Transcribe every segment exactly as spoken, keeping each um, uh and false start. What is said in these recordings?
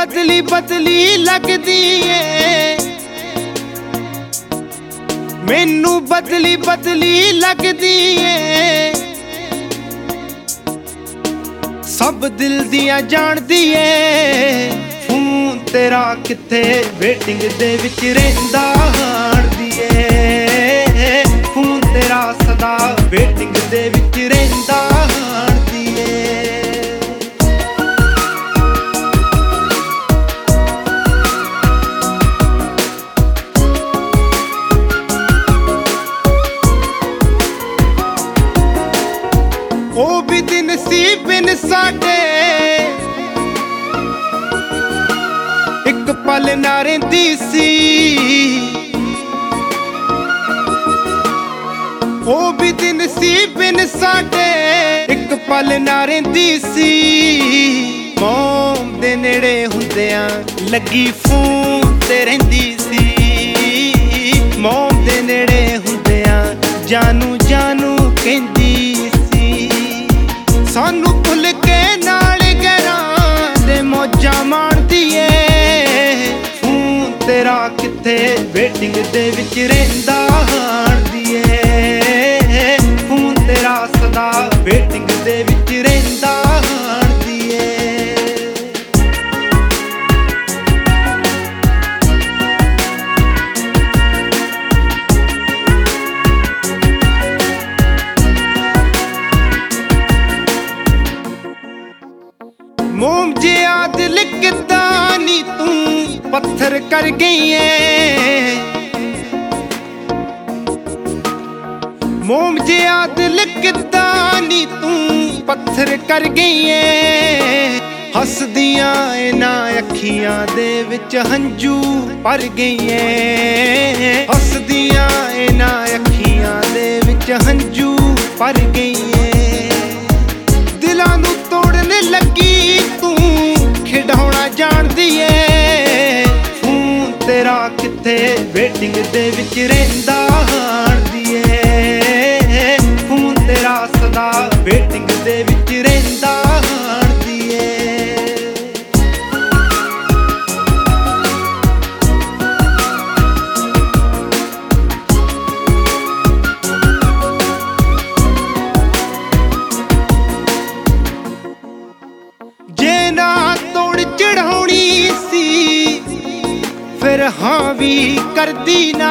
बदली बदली लगदी ए, मैनू बदली बदली लगदी ए। सब दिल दियां जानदी ए, फोन तेरा किथे वेटिंग दे विच रहिंदा हाणदी ए। फोन तेरा सदा वेटिंग दे विच रहिंदा हाणदी ए। ओ भी दिन सी बिन साडे, एक पल ना रहिंदी सी। ओ भी दिन सी बिन साडे, एक पल ना रहिंदी सी। मौम दे नेड़े हुंदियां लगी फोन ते रहिंदी सी। मौम दे नेड़े हुंदियां जानू जानू कहंदी सानू भुल के नाल गैरां दे मौजां माणदी ए। फोन तेरा किथे वेटिंग दे विच रहिंदा हाणदी ए। फोन तेरा सदा वेटिंग दे विच रहिंदा हाणदी ए। मोम जिया दिल किदां नी तू पत्थर कर गई है। मोम जिया दिल किदां नी तू पत्थर कर गई है। हसदियां इन्हां अखियां दे विच हंजू भर गई है। हसदियां इन्हां अखियां दे विच हंजू भर गई है। दिलां नू तोड़न लगी खिडौना जानदी ए। फोन तेरा किथे वेटिंग दे विच रहिंदा हाणदी ए। फोन तेरा सदा वेटिंग दे विच रहिंदा हाणदी ए। जे ना तोड़ चढ़ाउणी सी फिर हाँ भी करदी ना।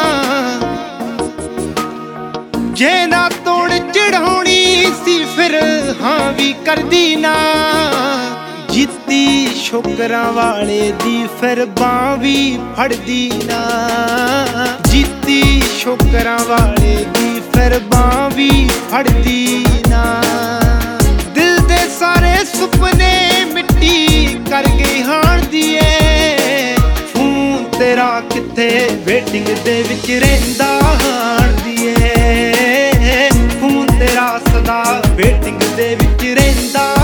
जे ना तोड़ चढ़ाउणी सी फिर हाँ भी करदी ना। जित्ती शोकरां वाले दी फिर बांह भी फड़दी ना। जित्ती शोकरां वाले दी फिर बांह भी फड़दी ना। दिल दे सारे सुपने मिट्टी कर गई हाणदी ए। फोन तेरा किथे वेटिंग दे विच रहिंदा हाणदी ए। फोन तेरा सदा वेटिंग दे विच रहिंदा